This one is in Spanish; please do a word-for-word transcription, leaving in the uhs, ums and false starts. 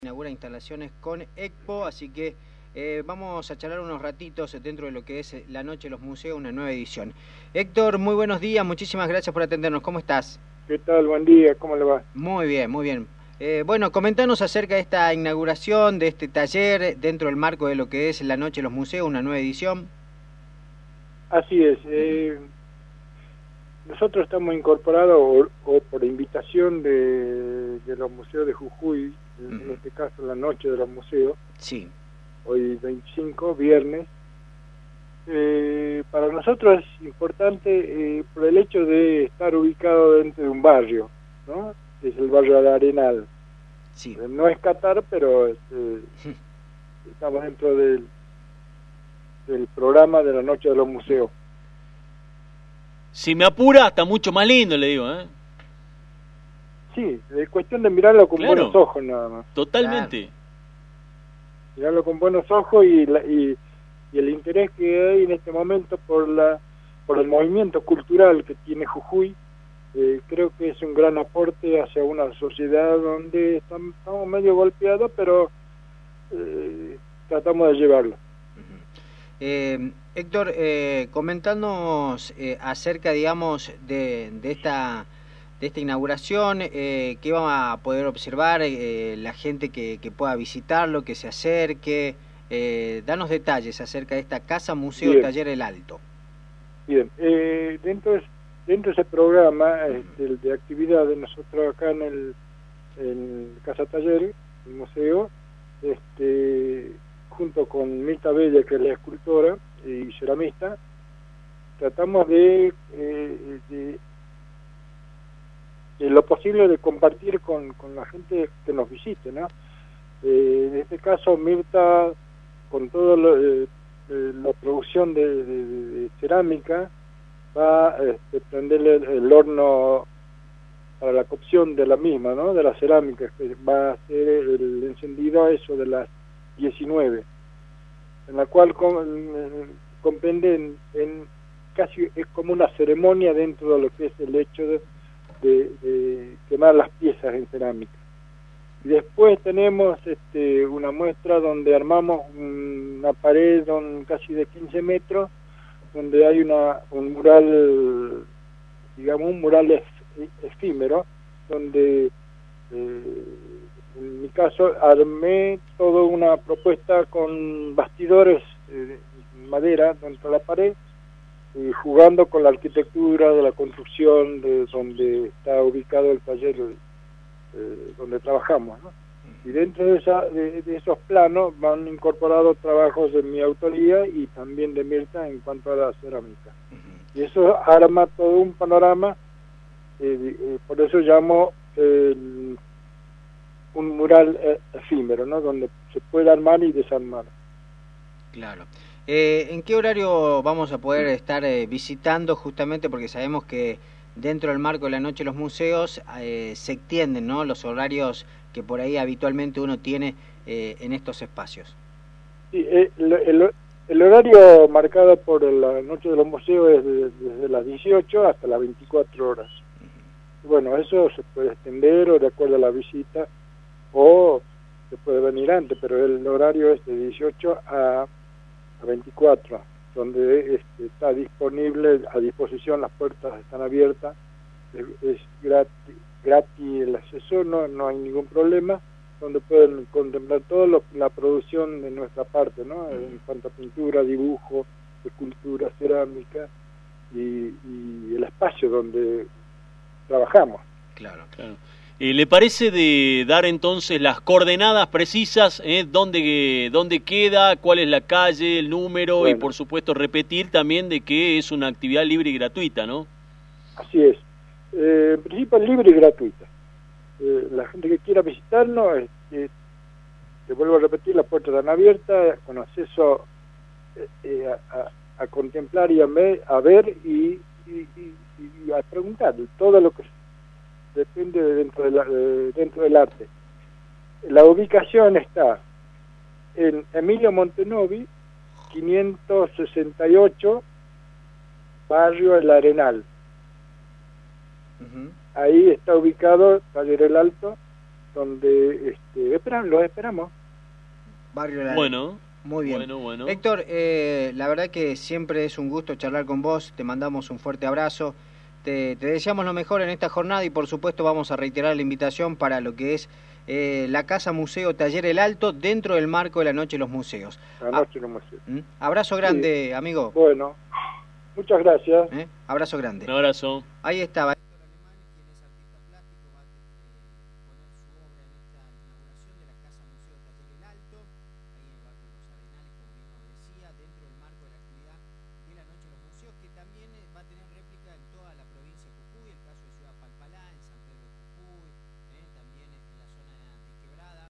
Inaugura instalaciones con Expo, así que eh, vamos a charlar unos ratitos dentro de lo que es la Noche de los Museos, una nueva edición. Héctor, muy buenos días, muchísimas gracias por atendernos, ¿cómo estás? ¿Qué tal? Buen día, ¿cómo le va? Muy bien, muy bien. Eh, bueno, comentanos acerca de esta inauguración, de este taller, dentro del marco de lo que es la Noche de los Museos, una nueva edición. Así es, eh, nosotros estamos incorporados, o, o por invitación de, de los museos de Jujuy, en Uh-huh. este caso la Noche de los Museos, sí. Hoy veinticinco, viernes. Eh, para nosotros es importante eh, por el hecho de estar ubicado dentro de un barrio, ¿no? Es el barrio de Arenal. Sí. Eh, no es Qatar, pero este, estamos dentro del, del programa de la Noche de los Museos. Si me apura, está mucho más lindo, le digo, ¿eh? Sí, es cuestión de mirarlo con Claro. buenos ojos nada más. Totalmente. Claro. Mirarlo con buenos ojos y, la, y, y el interés que hay en este momento por la por el movimiento cultural que tiene Jujuy, eh, creo que es un gran aporte hacia una sociedad donde estamos, estamos medio golpeados, pero eh, tratamos de llevarlo. Eh, Héctor, eh, comentándonos eh, acerca, digamos, de, de esta de esta inauguración, eh, ¿qué va a poder observar eh, la gente que, que pueda visitarlo, que se acerque? Eh, danos detalles acerca de esta Casa Museo Bien. Taller El Alto. Bien, eh, dentro, de, dentro de ese programa este, el de actividades, nosotros acá en el en Casa Taller, el museo, este, junto con Mirta Bella, que es la escultora y ceramista, tratamos de, eh, de, de lo posible de compartir con, con la gente que nos visite, ¿no? Eh, en este caso, Mirta, con toda eh, eh, la producción de, de, de cerámica, va a este, prenderle el, el horno para la cocción de la misma, ¿no? De la cerámica, que va a ser el encendido a eso de las diecinueve, en la cual com, comprende en, en casi es como una ceremonia dentro de lo que es el hecho de, de, de quemar las piezas en cerámica. Y después tenemos este, una muestra donde armamos una pared don, casi de quince metros, donde hay una un mural, digamos un mural ef, efímero, donde eh, en mi caso armé toda una propuesta con bastidores de eh, madera dentro de la pared, y jugando con la arquitectura de la construcción de donde está ubicado el taller eh, donde trabajamos, ¿no? Y dentro de, esa, de, de esos planos van incorporados trabajos de mi autoría y también de Mirta en cuanto a la cerámica. Y eso arma todo un panorama, eh, eh, por eso llamo eh, un mural eh, efímero, ¿no? Donde se puede armar y desarmar. Claro. Eh, ¿En qué horario vamos a poder estar eh, visitando? Justamente porque sabemos que dentro del marco de la Noche de los Museos eh, se extienden, ¿no?, los horarios que por ahí habitualmente uno tiene eh, en estos espacios. Sí, eh, el, el, el horario marcado por la Noche de los Museos es de, desde las dieciocho hasta las veinticuatro horas. Uh-huh. Bueno, eso se puede extender o de acuerdo a la visita, o se puede venir antes, pero el horario es de dieciocho a veinticuatro, donde este, está disponible a disposición, las puertas están abiertas, es, es gratis, gratis el acceso, no, no hay ningún problema, donde pueden contemplar toda la producción de nuestra parte, ¿no? En cuanto a pintura, dibujo, escultura, cerámica y, y el espacio donde trabajamos. Claro, claro. Eh, ¿Le parece de dar entonces las coordenadas precisas, eh, dónde, dónde queda, cuál es la calle, el número, bueno, y por supuesto repetir también de que es una actividad libre y gratuita, ¿no? Así es. Eh, en principio es libre y gratuita. Eh, la gente que quiera visitarnos, eh, te vuelvo a repetir, las puertas están abiertas, con acceso eh, eh, a, a contemplar y a, me, a ver y, y, y, y a preguntar todo lo que depende de dentro, de la, de dentro del arte. La ubicación está en Emilio Montenovi, quinientos sesenta y ocho, barrio El Arenal. Uh-huh. Ahí está ubicado Taller El Alto, donde este, esperan, los esperamos. Barrio La... Bueno, muy bien. Bueno, bueno. Héctor, eh, la verdad que siempre es un gusto charlar con vos, te mandamos un fuerte abrazo, te, te deseamos lo mejor en esta jornada y por supuesto vamos a reiterar la invitación para lo que es eh, la Casa Museo Taller El Alto dentro del marco de la Noche de los Museos. La Noche de los Museos. ¿Mm? Abrazo grande, sí. amigo. Bueno, muchas gracias. ¿Eh? Abrazo grande. Un abrazo. Ahí estaba.